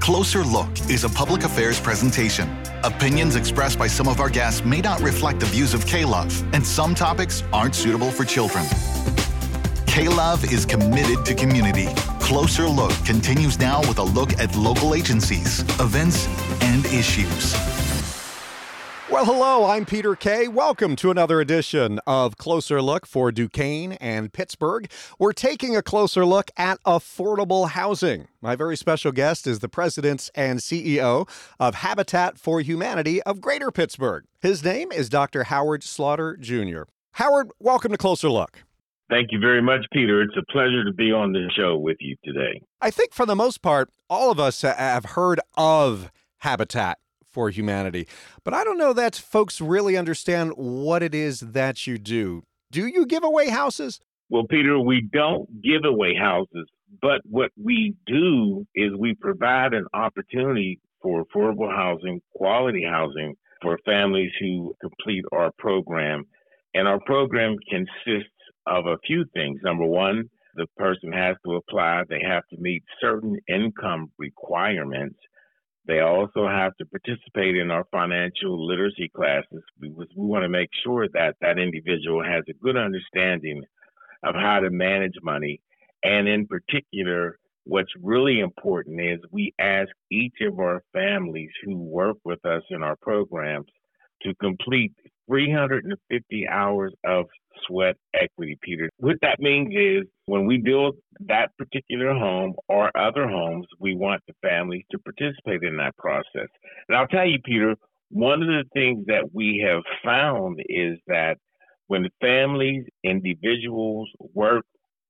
Closer Look is a public affairs presentation. Opinions expressed by some of our guests may not reflect the views of K-Love, and some topics aren't suitable for children. K-Love is committed to community. Closer Look continues now with a look at local agencies, events, and issues. Well, hello, I'm Peter Kay. Welcome to another edition of Closer Look for Duquesne and Pittsburgh. We're taking a closer look at affordable housing. My very special guest is the president and CEO of Habitat for Humanity of Greater Pittsburgh. His name is Dr. Howard Slaughter, Jr. Howard, welcome to Closer Look. Thank you very much, Peter. It's a pleasure to be on the show with you today. I think for the most part, all of us have heard of Habitat for Humanity, but I don't know that folks really understand what it is that you do. Do you give away houses? Well, Peter, we don't give away houses, but what we do is we provide an opportunity for affordable housing, quality housing for families who complete our program. And our program consists of a few things. Number one, the person has to apply. They have to meet certain income requirements. They also have to participate in our financial literacy classes because we want to make sure that that individual has a good understanding of how to manage money. And in particular, what's really important is we ask each of our families who work with us in our programs to complete 350 hours of sweat equity, Peter. What that means is when we build that particular home or other homes, we want the families to participate in that process. And I'll tell you, Peter, one of the things that we have found is that when families, individuals work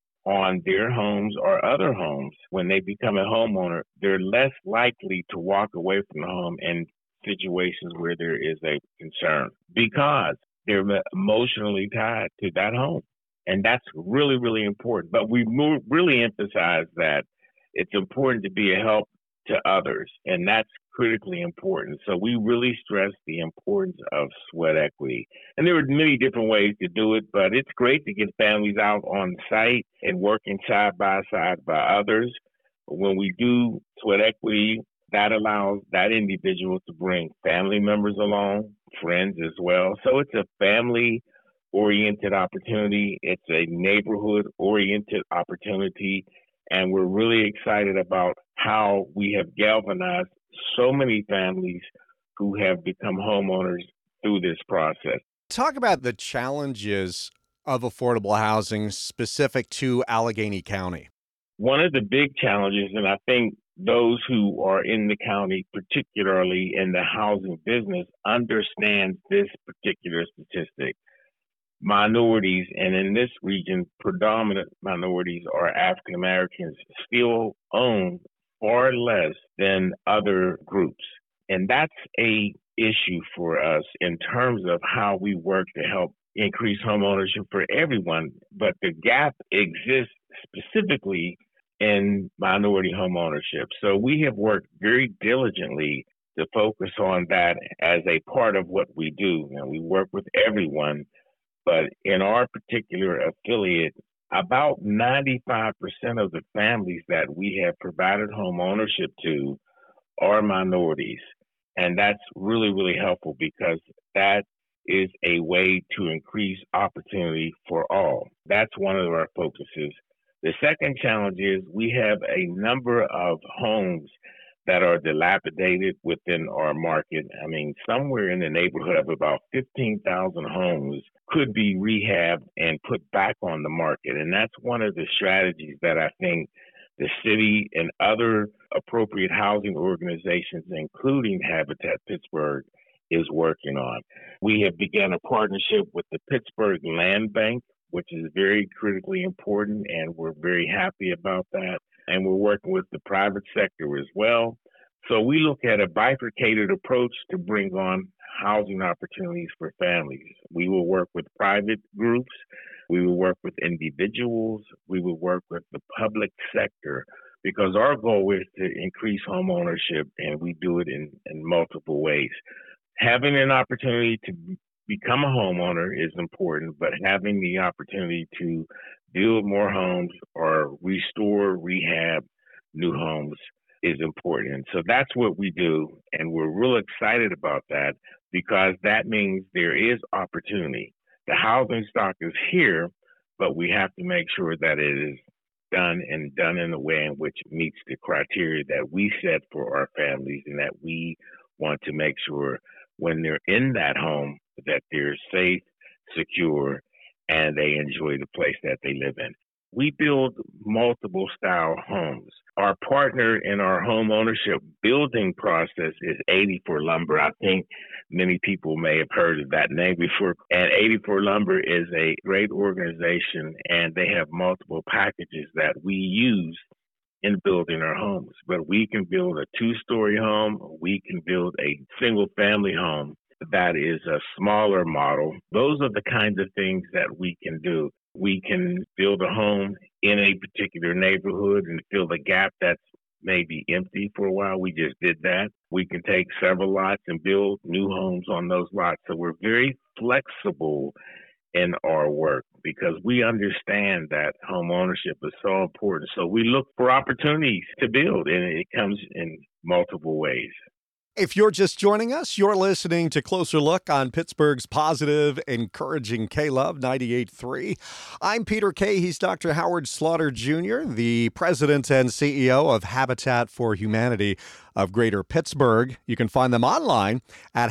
on their homes or other homes, when they become a homeowner, they're less likely to walk away from the home in situations where there is a concern because they're emotionally tied to that home. And that's really, really important. But we really emphasize that it's important to be a help to others, and that's critically important. So we really stress the importance of sweat equity. And there are many different ways to do it, but it's great to get families out on site and working side by side by others. When we do sweat equity, that allows that individual to bring family members along, friends as well. So it's a family-oriented opportunity. It's a neighborhood-oriented opportunity. And we're really excited about how we have galvanized so many families who have become homeowners through this process. Talk about the challenges of affordable housing specific to Allegheny County. One of the big challenges, and I think those who are in the county, particularly in the housing business, understand this particular statistic. Minorities, and in this region, predominant minorities or African Americans, still own far less than other groups. And that's a issue for us in terms of how we work to help increase home ownership for everyone. But the gap exists specifically in minority home ownership. So we have worked very diligently to focus on that as a part of what we do. And we work with everyone, but in our particular affiliate, about 95% of the families that we have provided home ownership to are minorities. And that's really, really helpful because that is a way to increase opportunity for all. That's one of our focuses. The second challenge is we have a number of homes that are dilapidated within our market. I mean, somewhere in the neighborhood of about 15,000 homes could be rehabbed and put back on the market. And that's one of the strategies that I think the city and other appropriate housing organizations, including Habitat Pittsburgh, is working on. We have begun a partnership with the Pittsburgh Land Bank, which is very critically important, and we're very happy about that. And we're working with the private sector as well. So we look at a bifurcated approach to bring on housing opportunities for families. We will work with private groups. We will work with individuals. We will work with the public sector because our goal is to increase home ownership, and we do it in multiple ways. Having an opportunity to become a homeowner is important, but having the opportunity to build more homes or restore, rehab new homes is important. And so that's what we do. And we're real excited about that because that means there is opportunity. The housing stock is here, but we have to make sure that it is done in a way in which meets the criteria that we set for our families and that we want to make sure when they're in that home that they're safe, secure, and they enjoy the place that they live in. We build multiple style homes. Our partner in our home ownership building process is 84 Lumber. I think many people may have heard of that name before. And 84 Lumber is a great organization, and they have multiple packages that we use in building our homes. But we can build a 2-story home. We can build a single family home that is a smaller model. Those are the kinds of things that we can do. We can build a home in a particular neighborhood and fill the gap that's maybe empty for a while. We just did that. We can take several lots and build new homes on those lots. So we're very flexible in our work because we understand that home ownership is so important. So we look for opportunities to build, and it comes in multiple ways. If you're just joining us, you're listening to Closer Look on Pittsburgh's positive, encouraging K-Love 98.3. I'm Peter Kay. He's Dr. Howard Slaughter Jr., the president and CEO of Habitat for Humanity of Greater Pittsburgh. You can find them online at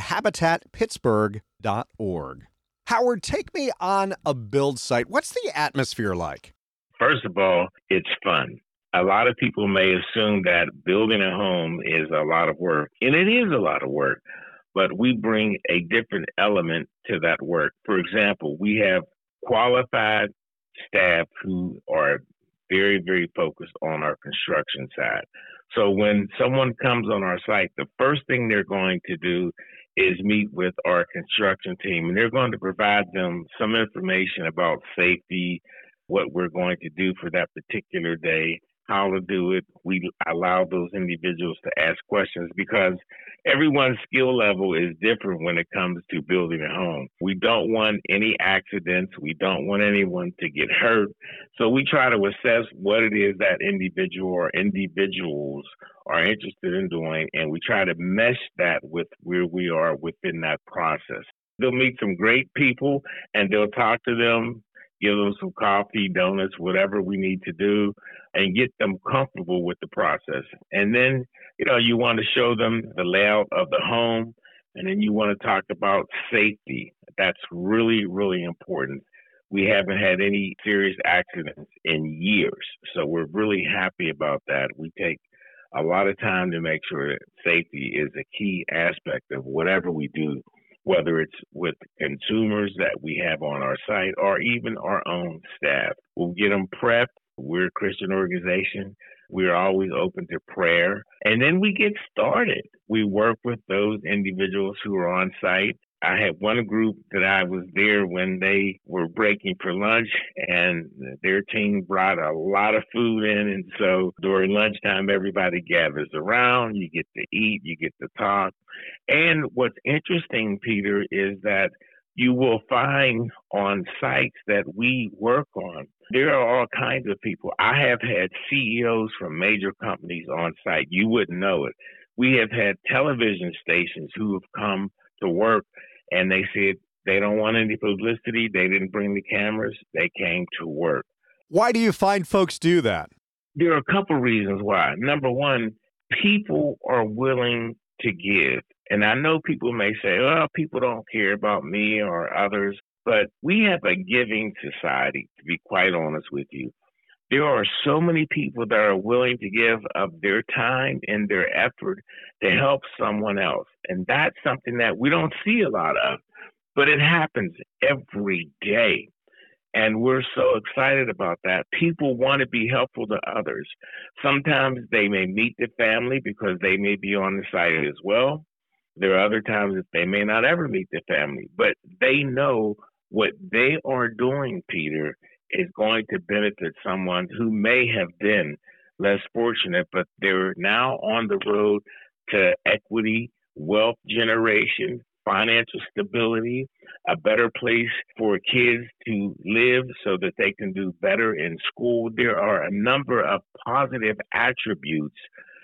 habitatpittsburgh.org. Howard, take me on a build site. What's the atmosphere like? First of all, it's fun. A lot of people may assume that building a home is a lot of work, and it is a lot of work, but we bring a different element to that work. For example, we have qualified staff who are very, very focused on our construction side. So when someone comes on our site, the first thing they're going to do is meet with our construction team, and they're going to provide them some information about safety, what we're going to do for that particular day, how to do it. We allow those individuals to ask questions because everyone's skill level is different when it comes to building a home. We don't want any accidents. We don't want anyone to get hurt. So we try to assess what it is that individual or individuals are interested in doing, and we try to mesh that with where we are within that process. They'll meet some great people, and they'll talk to them, give them some coffee, donuts, whatever we need to do, and get them comfortable with the process. And then, you want to show them the layout of the home, and then you want to talk about safety. That's really, really important. We haven't had any serious accidents in years, so we're really happy about that. We take a lot of time to make sure that safety is a key aspect of whatever we do, whether it's with consumers that we have on our site or even our own staff. We'll get them prepped. We're a Christian organization. We're always open to prayer. And then we get started. We work with those individuals who are on site. I had one group that I was there when they were breaking for lunch, and their team brought a lot of food in. And so during lunchtime, everybody gathers around. You get to eat, you get to talk. And what's interesting, Peter, is that you will find on sites that we work on, there are all kinds of people. I have had CEOs from major companies on site. You wouldn't know it. We have had television stations who have come to work, and they said they don't want any publicity. They didn't bring the cameras. They came to work. Why do you find folks do that? There are a couple reasons why. Number one, people are willing to give. And I know people may say, well, people don't care about me or others, but we have a giving society, to be quite honest with you. There are so many people that are willing to give of their time and their effort to help someone else. And that's something that we don't see a lot of, but it happens every day. And we're so excited about that. People want to be helpful to others. Sometimes they may meet the family because they may be on the site as well. There are other times that they may not ever meet the family, but they know what they are doing, Peter, is going to benefit someone who may have been less fortunate, but they're now on the road to equity, wealth generation, financial stability, a better place for kids to live so that they can do better in school. There are a number of positive attributes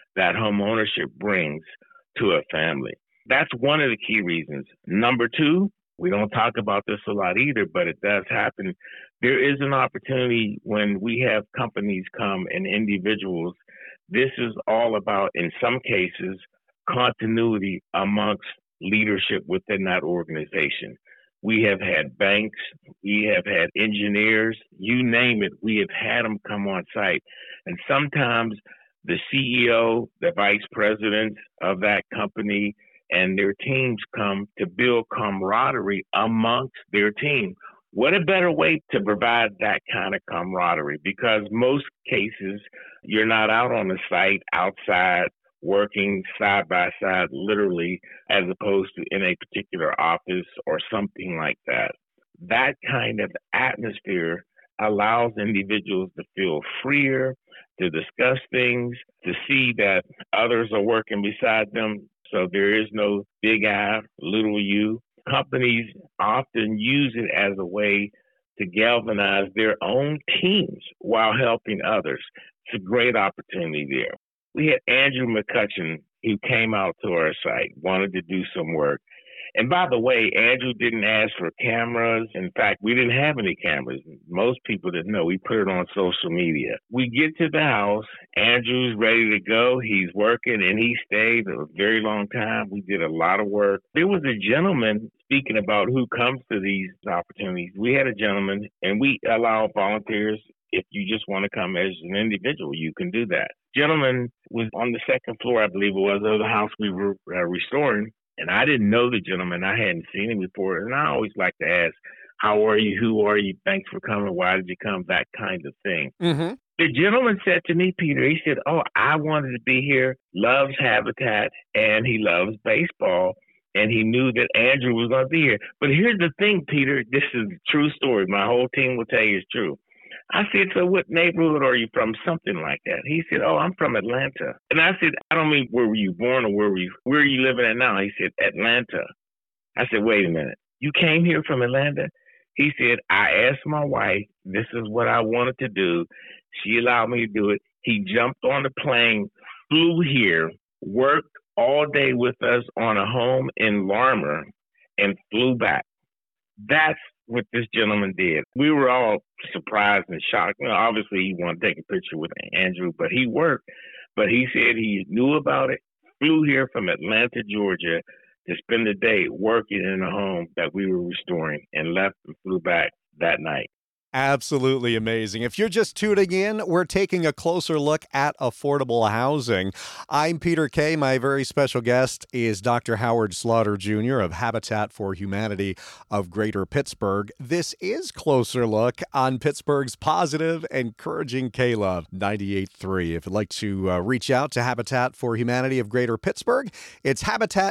that home ownership brings to a family. That's one of the key reasons. Number two, we don't talk about this a lot either, but it does happen. There is an opportunity when we have companies come and individuals. This is all about, in some cases, continuity amongst leadership within that organization. We have had banks, we have had engineers, you name it, we have had them come on site. And sometimes the CEO, the vice president of that company, and their teams come to build camaraderie amongst their team. What a better way to provide that kind of camaraderie? Because most cases, you're not out on the site outside working side by side, literally, as opposed to in a particular office or something like that. That kind of atmosphere allows individuals to feel freer, to discuss things, to see that others are working beside them. So there is no big I, little you. Companies often use it as a way to galvanize their own teams while helping others. It's a great opportunity there. We had Andrew McCutcheon, who came out to our site, wanted to do some work. And by the way, Andrew didn't ask for cameras. In fact, we didn't have any cameras. Most people didn't know. We put it on social media. We get to the house. Andrew's ready to go. He's working, and he stayed a very long time. We did a lot of work. There was a gentleman, speaking about who comes to these opportunities. We had a gentleman, and we allow volunteers. If you just want to come as an individual, you can do that. Gentleman was on the second floor, I believe it was, of the house we were restoring. And I didn't know the gentleman. I hadn't seen him before. And I always like to ask, how are you? Who are you? Thanks for coming. Why did you come? That kind of thing. Mm-hmm. The gentleman said to me, Peter, he said, I wanted to be here, loves Habitat, and he loves baseball. And he knew that Andrew was going to be here. But here's the thing, Peter. This is a true story. My whole team will tell you it's true. I said, so what neighborhood are you from? Something like that. He said, I'm from Atlanta. And I said, I don't mean where were you born or where are you living at now? He said, Atlanta. I said, wait a minute. You came here from Atlanta? He said, I asked my wife, this is what I wanted to do. She allowed me to do it. He jumped on the plane, flew here, worked all day with us on a home in Larmer, and flew back. That's what this gentleman did. We were all surprised and shocked. Obviously, he wanted to take a picture with Andrew, but he worked. But he said he knew about it, flew here from Atlanta, Georgia, to spend the day working in a home that we were restoring, and left and flew back that night. Absolutely amazing. If you're just tuning in, we're taking a closer look at affordable housing. I'm Peter Kay. My very special guest is Dr. Howard Slaughter Jr. of Habitat for Humanity of Greater Pittsburgh. This is Closer Look on Pittsburgh's positive, encouraging K-Love 98.3. If you'd like to reach out to Habitat for Humanity of Greater Pittsburgh, it's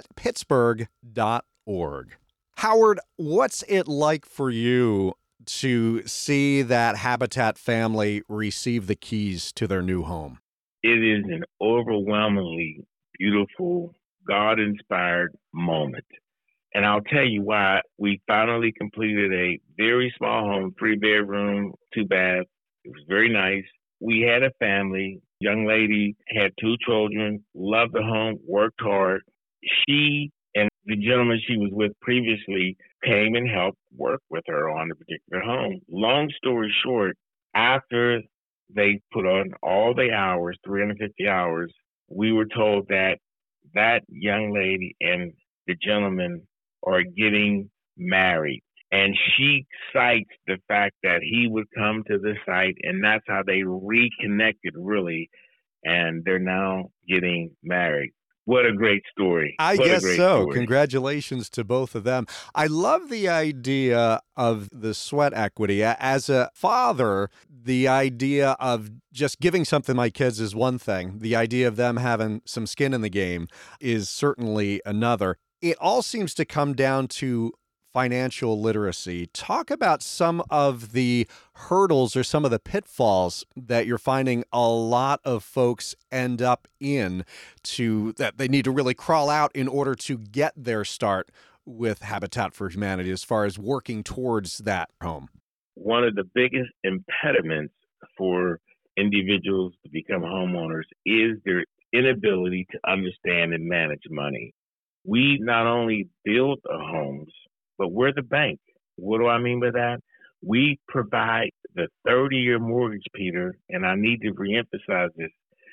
habitatpittsburgh.org. Howard, what's it like for you to see that Habitat family receive the keys to their new home? It is an overwhelmingly beautiful, God-inspired moment. And I'll tell you why. We finally completed a very small home, 3-bedroom, 2-bath. It was very nice. We had a family. Young lady had 2 children, loved the home, worked hard. She and the gentleman she was with previously came and helped work with her on the particular home. Long story short, after they put on all the hours, 350 hours, we were told that that young lady and the gentleman are getting married. And she cites the fact that he would come to the site, and that's how they reconnected, really, and they're now getting married. What a great story. I guess so. Congratulations to both of them. I love the idea of the sweat equity. As a father, the idea of just giving something to my kids is one thing. The idea of them having some skin in the game is certainly another. It all seems to come down to financial literacy. Talk about some of the hurdles or some of the pitfalls that you're finding a lot of folks end up in, that they need to really crawl out in order to get their start with Habitat for Humanity as far as working towards that home. One of the biggest impediments for individuals to become homeowners is their inability to understand and manage money. We not only build the homes, but we're the bank. What do I mean by that? We provide the 30-year mortgage, Peter, and I need to reemphasize this,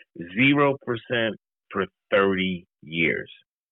0% for 30 years.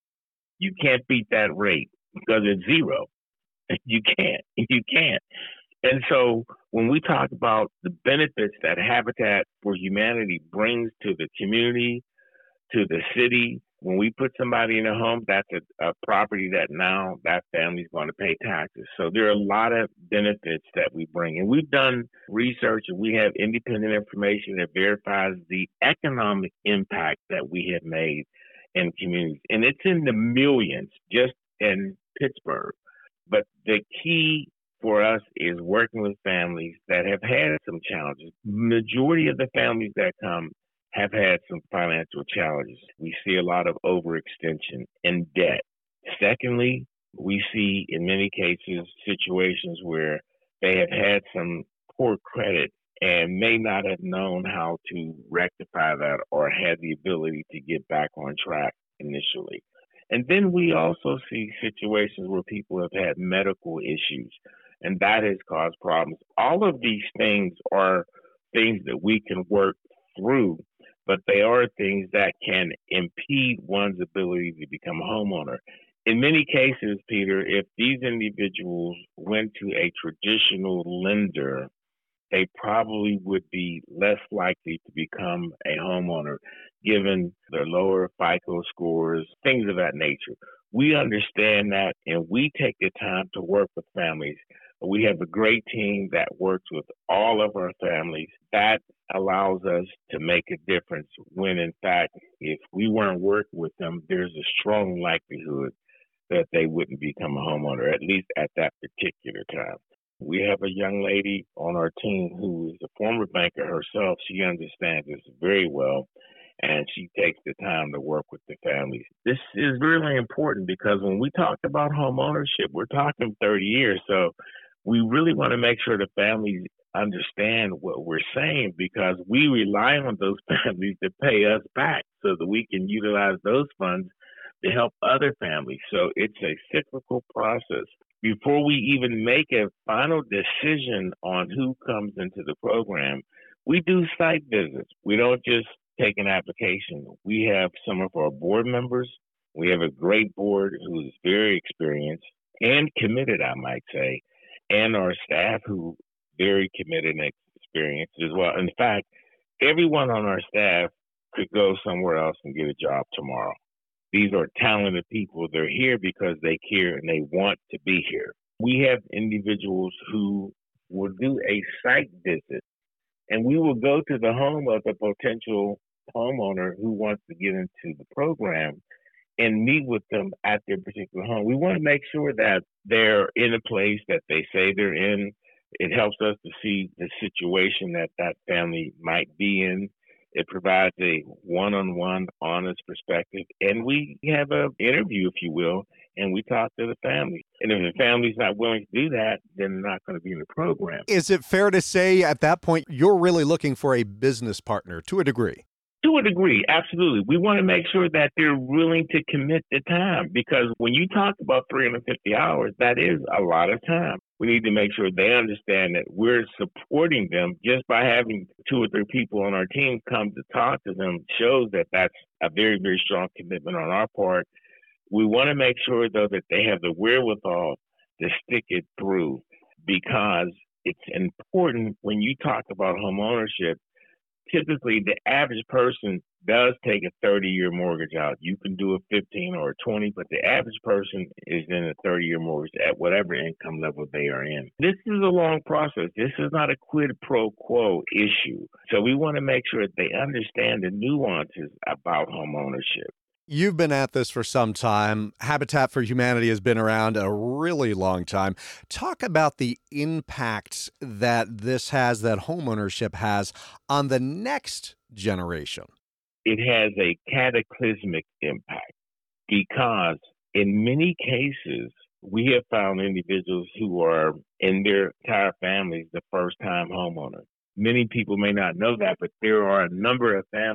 You can't beat that rate because it's zero. You can't. You can't. And so when we talk about the benefits that Habitat for Humanity brings to the community, to the city, when we put somebody in a home, that's a property that now that family's going to pay taxes. So there are a lot of benefits that we bring. And we've done research and we have independent information that verifies the economic impact that we have made in communities. And it's in the millions just in Pittsburgh. But the key for us is working with families that have had some challenges. Majority of the families that come have had some financial challenges. We see a lot of overextension and debt. Secondly, we see in many cases situations where they have had some poor credit and may not have known how to rectify that or had the ability to get back on track initially. And then we also see situations where people have had medical issues, and that has caused problems. All of these things are things that we can work through, but they are things that can impede one's ability to become a homeowner. In many cases, Peter, if these individuals went to a traditional lender, they probably would be less likely to become a homeowner given their lower FICO scores, things of that nature. We understand that, and we take the time to work with families. We have a great team that works with all of our families. That allows us to make a difference when, in fact, if we weren't working with them, there's a strong likelihood that they wouldn't become a homeowner, at least at that particular time. We have a young lady on our team who is a former banker herself. She understands this very well, and she takes the time to work with the families. This is really important because when we talk about home ownership, we're talking 30 years. So we really want to make sure the families understand what we're saying because we rely on those families to pay us back so that we can utilize those funds to help other families. So it's a cyclical process. Before we even make a final decision on who comes into the program, we do site visits. We don't just take an application. We have some of our board members. We have a great board who is very experienced and committed, I might say, and our staff who very committed and experienced as well. In fact, everyone on our staff could go somewhere else and get a job tomorrow. These are talented people. They're here because they care and they want to be here. We have individuals who will do a site visit, and we will go to the home of a potential homeowner who wants to get into the program and meet with them at their particular home. We want to make sure that they're in a place that they say they're in. It helps us to see the situation that that family might be in. It provides a one-on-one, honest perspective. And we have an interview, if you will, and we talk to the family. And if the family's not willing to do that, then they're not going to be in the program. Is it fair to say at that point you're really looking for a business partner to a degree? To a degree, absolutely. We want to make sure that they're willing to commit the time because when you talk about 350 hours, that is a lot of time. We need to make sure they understand that we're supporting them just by having 2 or 3 people on our team come to talk to them shows that that's a very, very strong commitment on our part. We want to make sure, though, that they have the wherewithal to stick it through because it's important when you talk about home ownership. Typically, the average person does take a 30-year mortgage out. You can do a 15 or a 20, but the average person is in a 30-year mortgage at whatever income level they are in. This is a long process. This is not a quid pro quo issue. So we want to make sure that they understand the nuances about home ownership. You've been at this for some time. Habitat for Humanity has been around a really long time. Talk about the impact that this has, that homeownership has on the next generation. It has a cataclysmic impact because in many cases, we have found individuals who are in their entire families the first-time homeowner. Many people may not know that, but there are a number of families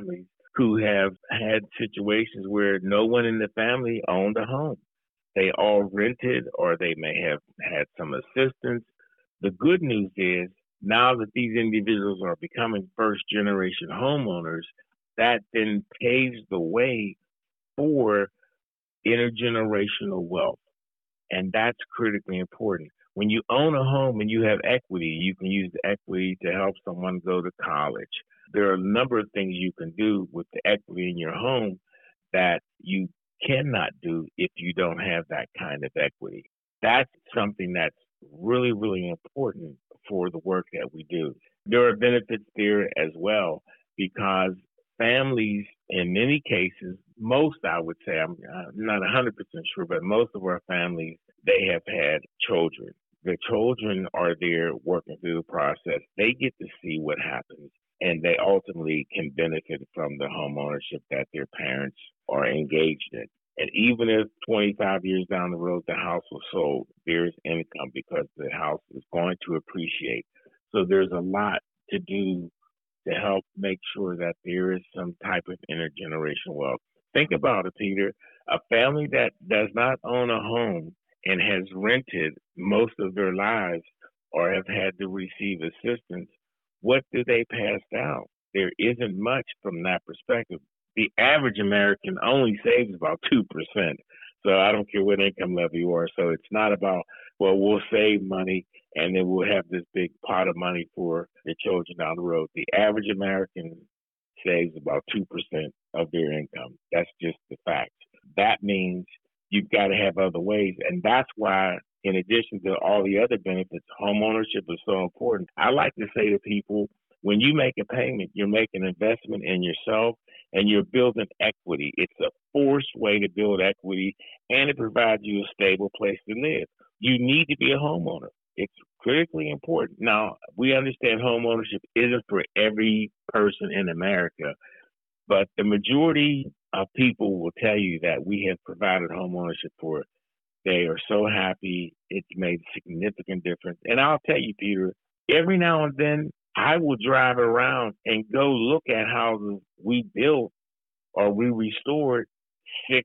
who have had situations where no one in the family owned a home. They all rented, or they may have had some assistance. The good news is now that these individuals are becoming first-generation homeowners, that then paves the way for intergenerational wealth. And that's critically important. When you own a home and you have equity, you can use the equity to help someone go to college. There are a number of things you can do with the equity in your home that you cannot do if you don't have that kind of equity. That's something that's really, really important for the work that we do. There are benefits there as well because families, in many cases, most, I would say, I'm not 100% sure, but most of our families, they have had children. The children are there working through the process. They get to see what happens, and they ultimately can benefit from the home ownership that their parents are engaged in. And even if 25 years down the road the house was sold, there's income because the house is going to appreciate. So there's a lot to do to help make sure that there is some type of intergenerational wealth. Think about it, Peter. A family that does not own a home and has rented most of their lives or have had to receive assistance, what do they pass down? There isn't much from that perspective. The average American only saves about 2%. So I don't care what income level you are. So it's not about, well, we'll save money and then we'll have this big pot of money for the children down the road. The average American saves about 2% of their income. That's just the fact. That means you've got to have other ways. And that's why, in addition to all the other benefits, home ownership is so important. I like to say to people, when you make a payment, you're making an investment in yourself and you're building equity. It's a forced way to build equity, and it provides you a stable place to live. You need to be a homeowner. It's critically important. Now, we understand home ownership isn't for every person in America, but the majority of people will tell you that we have provided home ownership for. They are so happy. It's made a significant difference. And I'll tell you, Peter, every now and then, I will drive around and go look at houses we built or we restored 6,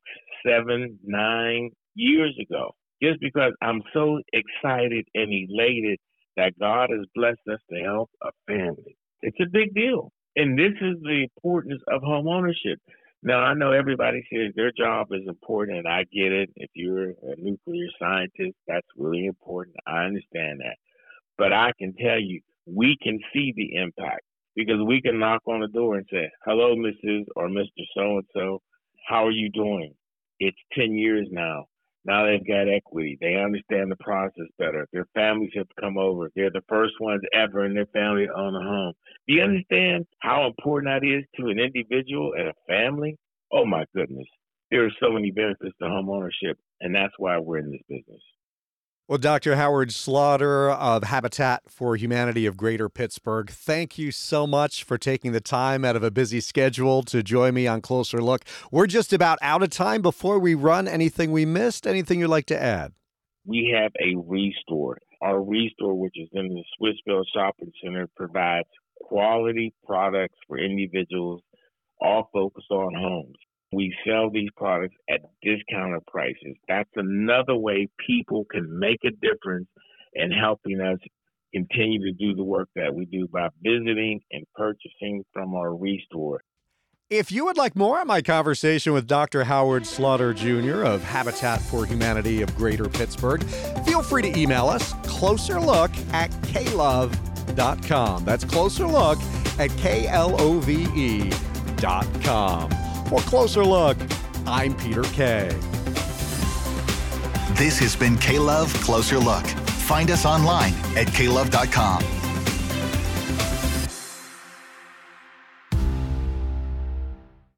7, 9 years ago, just because I'm so excited and elated that God has blessed us to help a family. It's a big deal. And this is the importance of home ownership. Now, I know everybody says their job is important, and I get it. If you're a nuclear scientist, that's really important. I understand that. But I can tell you, we can see the impact because we can knock on the door and say, hello, Mrs. or Mr. So-and-so, how are you doing? It's 10 years now. Now they've got equity. They understand the process better. Their families have come over. They're the first ones ever in their family to own a home. Do you understand how important that is to an individual and a family? Oh, my goodness. There are so many benefits to home ownership, and that's why we're in this business. Well, Dr. Howard Slaughter of Habitat for Humanity of Greater Pittsburgh, thank you so much for taking the time out of a busy schedule to join me on Closer Look. We're just about out of time. Before we run, anything we missed? Anything you'd like to add? We have a Restore. Our Restore, which is in the Swissville Shopping Center, provides quality products for individuals, all focused on homes. We sell these products at discounted prices. That's another way people can make a difference in helping us continue to do the work that we do by visiting and purchasing from our Restore. If you would like more of my conversation with Dr. Howard Slaughter Jr. of Habitat for Humanity of Greater Pittsburgh, feel free to email us, closerlook@klove.com. That's closerlook@klove.com. For Closer Look, I'm Peter Kay. This has been K-Love Closer Look. Find us online at klove.com.